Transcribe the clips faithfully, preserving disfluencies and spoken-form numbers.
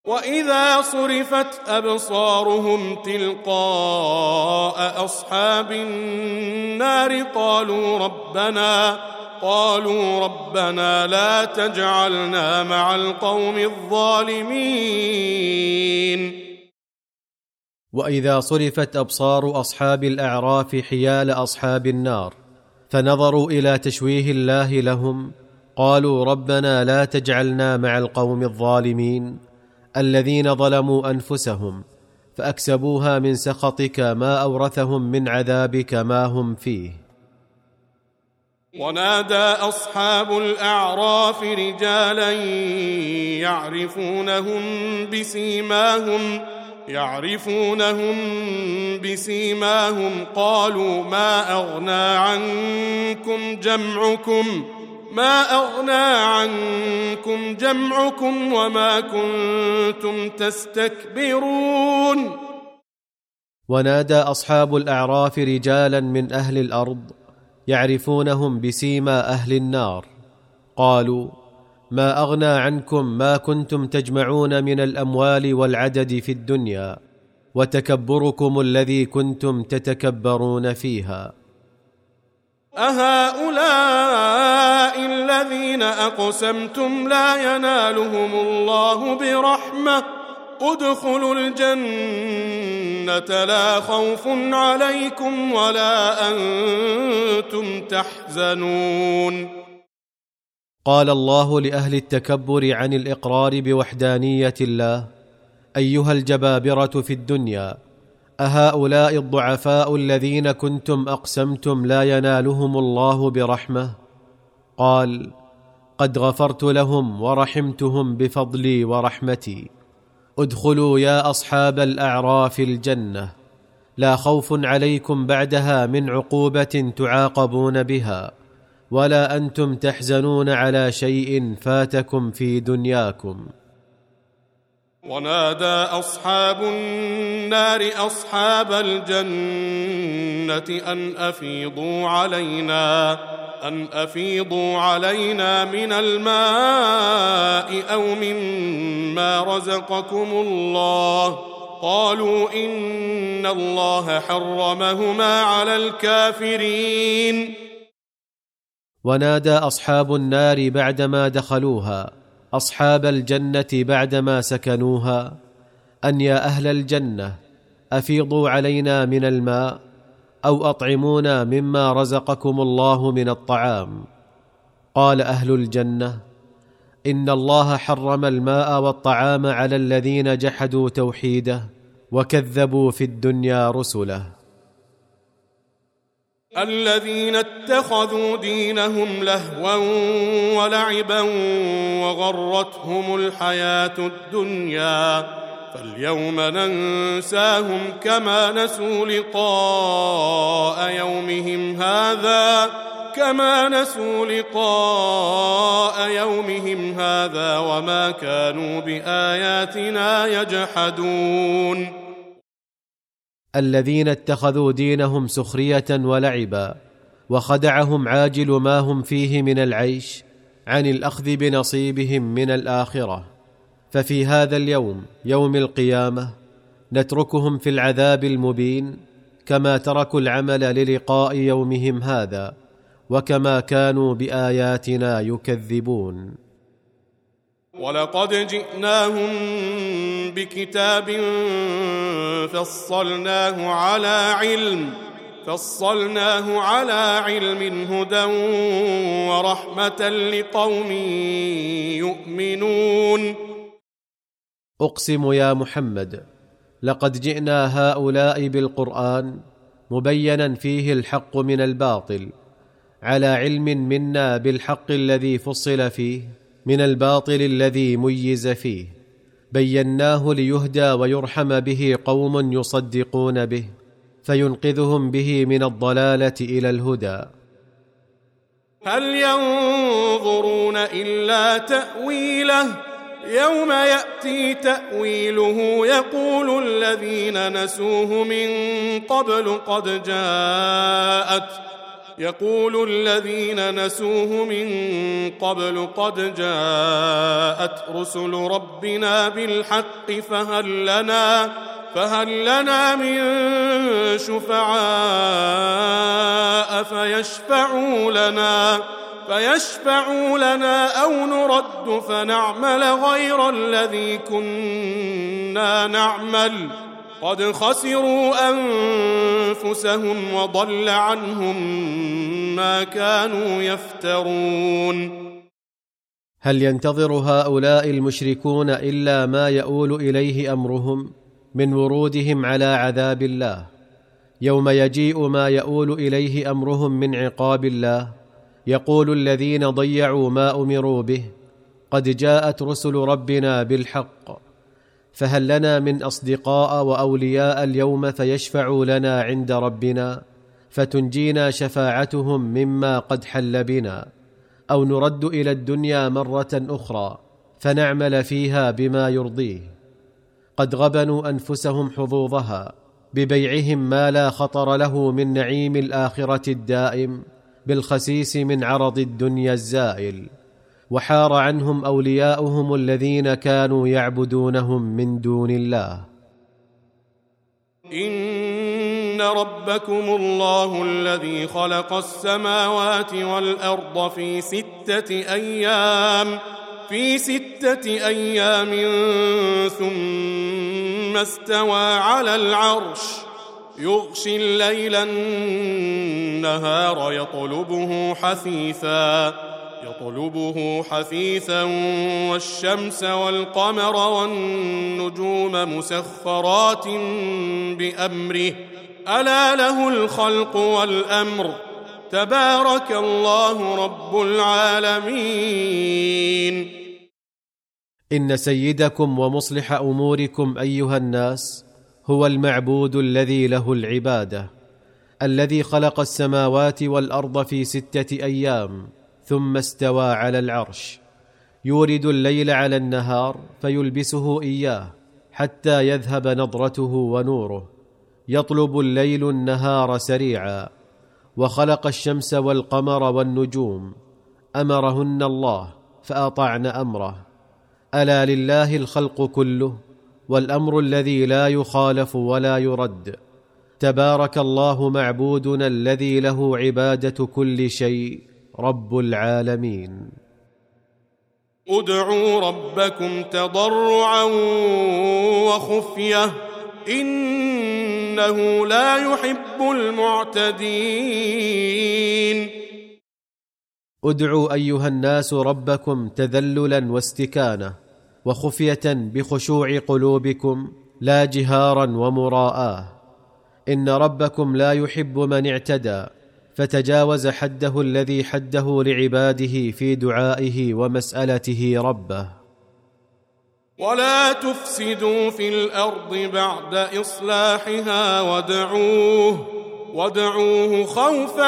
وإذا صرفت أبصارهم تلقاء أصحاب النار قالوا ربنا قالوا ربنا لا تجعلنا مع القوم الظالمين. وإذا صرفت أبصار أصحاب الأعراف حيال أصحاب النار فنظروا إلى تشويه الله لهم قالوا ربنا لا تجعلنا مع القوم الظالمين الذين ظلموا أنفسهم فأكسبوها من سخطك ما أورثهم من عذابك ما هم فيه. ونادى أصحاب الأعراف رجالا يعرفونهم بسيماهم يعرفونهم بسيماهم قالوا ما أغنى عنكم جمعكم ما أغنى عنكم جمعكم وما كنتم تستكبرون. ونادى أصحاب الأعراف رجالا من أهل الأرض يعرفونهم بسيما أهل النار قالوا ما أغنى عنكم ما كنتم تجمعون من الأموال والعدد في الدنيا وتكبركم الذي كنتم تتكبرون فيها. أهؤلاء الذين أقسمتم لا ينالهم الله برحمة ادخلوا الجنة لا خوف عليكم ولا أنتم تحزنون. قال الله لأهل التكبر عن الإقرار بوحدانية الله أيها الجبابرة في الدنيا أهؤلاء الضعفاء الذين كنتم أقسمتم لا ينالهم الله برحمة؟ قال قد غفرت لهم ورحمتهم بفضلي ورحمتي. ادخلوا يا أصحاب الأعراف الجنة لا خوف عليكم بعدها من عقوبة تعاقبون بها ولا أنتم تحزنون على شيء فاتكم في دنياكم. ونادى أصحاب النار أصحاب الجنة أن أفيضوا علينا أن أفيضوا علينا من الماء أو مما رزقكم الله قالوا إن الله حرمهما على الكافرين. ونادى أصحاب النار بعدما دخلوها أصحاب الجنة بعدما سكنوها أن يا أهل الجنة أفيضوا علينا من الماء أو أطعمونا مما رزقكم الله من الطعام. قال أهل الجنة إن الله حرم الماء والطعام على الذين جحدوا توحيده وكذبوا في الدنيا رسله. الذين اتخذوا دينهم لهوا ولعبا وغرتهم الحياة الدنيا فاليوم ننساهم كما نسوا لقاء يومهم هذا كما نسوا لقاء يومهم هذا وما كانوا بآياتنا يجحدون. الذين اتخذوا دينهم سخرية ولعبا وخدعهم عاجل ما هم فيه من العيش عن الأخذ بنصيبهم من الآخرة، ففي هذا اليوم يوم القيامة نتركهم في العذاب المبين كما تركوا العمل للقاء يومهم هذا وكما كانوا بآياتنا يكذبون. ولقد جئناهم بكتاب فصلناه على علم فصلناه على علم هدى ورحمة لقوم يؤمنون. أقسم يا محمد لقد جئنا هؤلاء بالقرآن مبينا فيه الحق من الباطل على علم منا بالحق الذي فصل فيه من الباطل الذي ميز فيه، بيناه ليهدى ويرحم به قوم يصدقون به فينقذهم به من الضلالة إلى الهدى. هل ينظرون إلا تأويله يوم يأتي تأويله يقول الذين نسوه من قبل قد جاءت يقول الذين نسوه من قبل قد جاءت رسل ربنا بالحق فهل لنا فهل لنا من شفعاء فيشفعوا لنا فيشفعوا لنا أو نرد فنعمل غير الذي كنا نعمل قد خسروا أنفسهم وضل عنهم ما كانوا يفترون. هل ينتظر هؤلاء المشركون إلا ما يؤول إليه أمرهم من ورودهم على عذاب الله يوم يجيء ما يؤول إليه أمرهم من عقاب الله؟ يقول الذين ضيعوا ما أمروا به قد جاءت رسل ربنا بالحق فهل لنا من أصدقاء وأولياء اليوم فيشفعوا لنا عند ربنا فتنجينا شفاعتهم مما قد حل بنا أو نرد إلى الدنيا مرة أخرى فنعمل فيها بما يرضيه. قد غبنوا أنفسهم حظوظها ببيعهم ما لا خطر له من نعيم الآخرة الدائم بالخسيس من عرض الدنيا الزائل، وحار عنهم أولياؤهم الذين كانوا يعبدونهم من دون الله. إن ربكم الله الذي خلق السماوات والأرض في ستة أيام في ستة أيام ثم استوى على العرش يغشي الليل النهار يطلبه حثيثا يطلبه حثيثا والشمس والقمر والنجوم مسخرات بأمره ألا له الخلق والأمر تبارك الله رب العالمين. إن سيدكم ومصلح أموركم أيها الناس هو المعبود الذي له العبادة، الذي خلق السماوات والأرض في ستة أيام ثم استوى على العرش، يورد الليل على النهار فيلبسه إياه حتى يذهب نضرته ونوره، يطلب الليل النهار سريعا، وخلق الشمس والقمر والنجوم، أمرهن الله فأطعن أمره. ألا لله الخلق كله والأمر الذي لا يخالف ولا يرد. تبارك الله معبودنا الذي له عبادة كل شيء رب العالمين. ادعوا ربكم تضرعا وخفية إنه لا يحب المعتدين. ادعوا أيها الناس ربكم تذللا واستكانة وخفية بخشوع قلوبكم لا جهارا ومراءة. إن ربكم لا يحب من اعتدى فتجاوز حده الذي حده لعباده في دعائه ومسألته ربه. ولا تفسدوا في الأرض بعد إصلاحها وادعوه وادعوه خوفا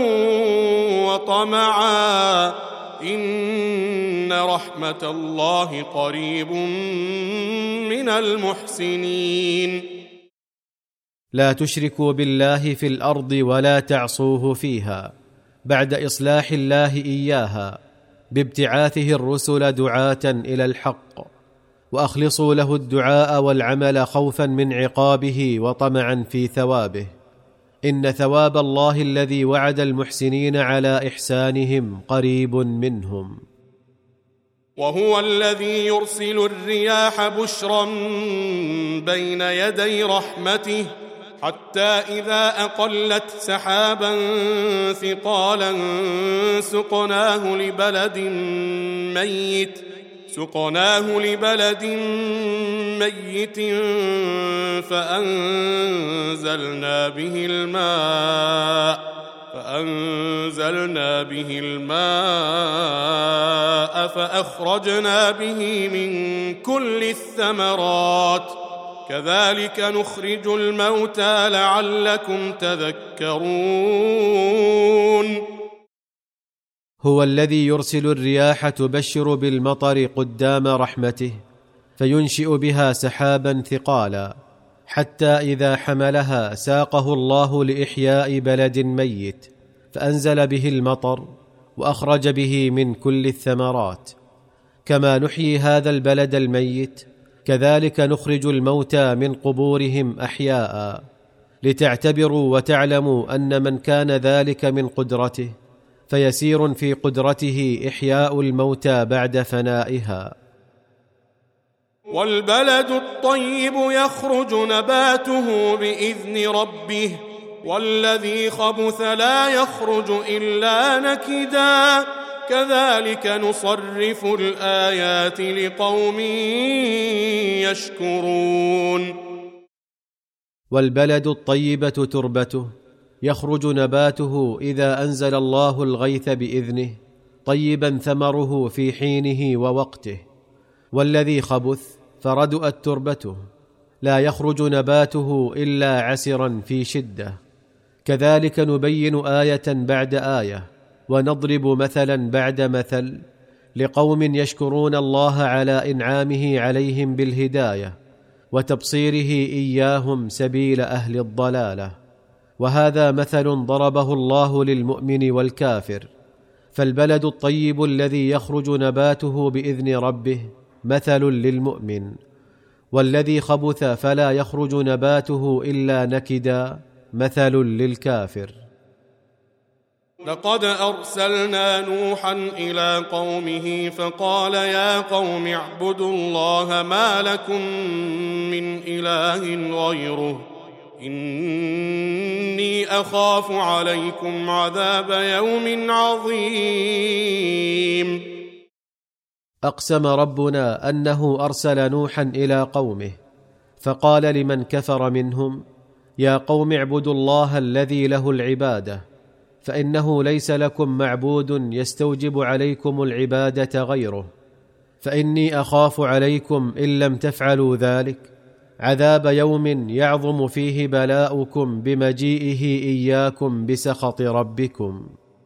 وطمعا إن رحمة الله قريب من المحسنين. لا تشركوا بالله في الأرض ولا تعصوه فيها بعد إصلاح الله إياها بابتعاثه الرسل دعاة إلى الحق، وأخلصوا له الدعاء والعمل خوفا من عقابه وطمعا في ثوابه. إن ثواب الله الذي وعد المحسنين على إحسانهم قريب منهم. وهو الذي يرسل الرياح بشرا بين يدي رحمته حتى إذا أقلت سحابا ثقالا سقناه لبلد ميت سقناه لبلد ميت فأنزلنا به الماء فأنزلنا به الماء فأخرجنا به من كل الثمرات كذلك نخرج الموتى لعلكم تذكرون. هو الذي يرسل الرياح تبشر بالمطر قدام رحمته فينشئ بها سحابا ثقالا حتى إذا حملها ساقه الله لإحياء بلد ميت فأنزل به المطر وأخرج به من كل الثمرات. كما نحيي هذا البلد الميت كذلك نخرج الموتى من قبورهم أحياء، لتعتبروا وتعلموا أن من كان ذلك من قدرته فيسير في قدرته إحياء الموتى بعد فنائها. والبلد الطيب يخرج نباته بإذن ربه والذي خبث لا يخرج إلا نكدا كذلك نصرف الآيات لقوم يشكرون. والبلد الطيبة تربته يخرج نباته إذا أنزل الله الغيث بإذنه طيبا ثمره في حينه ووقته، والذي خبث فردؤت تربته لا يخرج نباته إلا عسرا في شدة. كذلك نبين آية بعد آية ونضرب مثلا بعد مثل لقوم يشكرون الله على إنعامه عليهم بالهداية وتبصيره إياهم سبيل أهل الضلالة. وهذا مثل ضربه الله للمؤمن والكافر. فالبلد الطيب الذي يخرج نباته بإذن ربه مثل للمؤمن، والذي خبث فلا يخرج نباته إلا نكدا مثل للكافر. لقد أرسلنا نوحا إلى قومه فقال يا قوم اعبدوا الله ما لكم من إله غيره إني أخاف عليكم عذاب يوم عظيم. أقسم ربنا أنه أرسل نوحا إلى قومه فقال لمن كفر منهم يا قوم اعبدوا الله الذي له العبادة فإنه ليس لكم معبود يستوجب عليكم العبادة غيره، فإني أخاف عليكم إن لم تفعلوا ذلك عذاب يوم يعظم فيه بلاؤكم بمجيئه إياكم بسخط ربكم.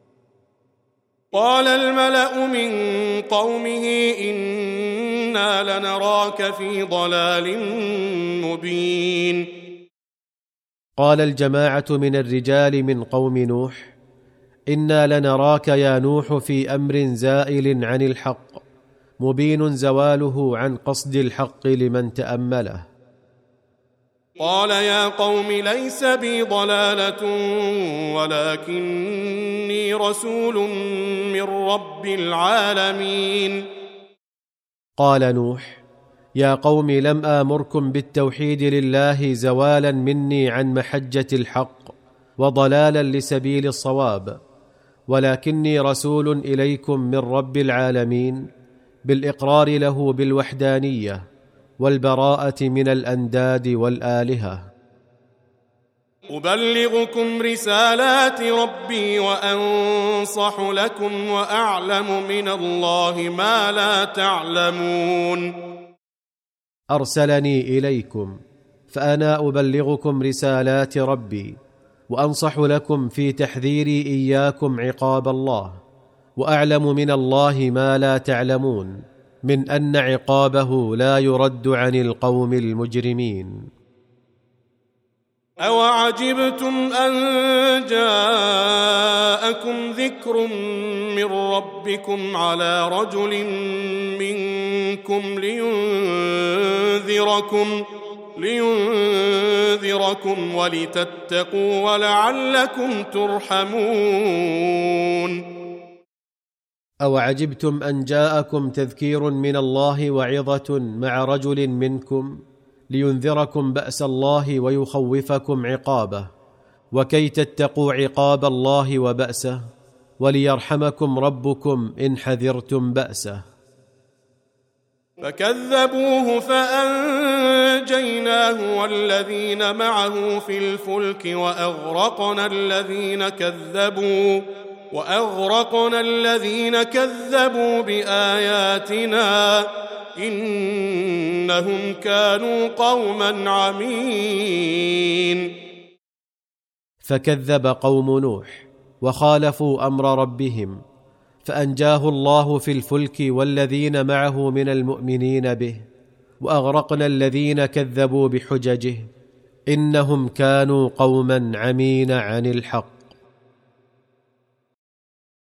قال الملأ من قومه إنا لنراك في ضلال مبين. قال الجماعة من الرجال من قوم نوح إنا لنراك يا نوح في أمر زائل عن الحق مبين زواله عن قصد الحق لمن تأمله. قال يا قوم ليس بي ضلالة ولكني رسول من رب العالمين. قال نوح يا قوم لم آمركم بالتوحيد لله زوالا مني عن محجة الحق وضلالا لسبيل الصواب، ولكني رسول إليكم من رب العالمين بالإقرار له بالوحدانية والبراءة من الأنداد والآلهة. أبلغكم رسالات ربي وأنصح لكم وأعلم من الله ما لا تعلمون. أرسلني إليكم فأنا أبلغكم رسالات ربي وأنصح لكم في تحذيري إياكم عقاب الله، وأعلم من الله ما لا تعلمون من أن عقابه لا يرد عن القوم المجرمين. أوعجبتم أن جاءكم ذكر من ربكم على رجل منكم لينذركم لينذركم ولتتقوا ولعلكم ترحمون. أوعجبتم أن جاءكم تذكير من الله وعظة مع رجل منكم لينذركم بأس الله ويخوفكم عقابه، وكي تتقوا عقاب الله وبأسه، وليرحمكم ربكم إن حذرتم بأسه. فكذبوه فأنجيناه والذين معه في الفلك وأغرقنا الذين كذبوا وأغرقنا الذين كذبوا بآياتنا إنهم كانوا قوما عمين. فكذب قوم نوح وخالفوا أمر ربهم فأنجاه الله في الفلك والذين معه من المؤمنين به، وأغرقنا الذين كذبوا بحججه إنهم كانوا قوما عمين عن الحق.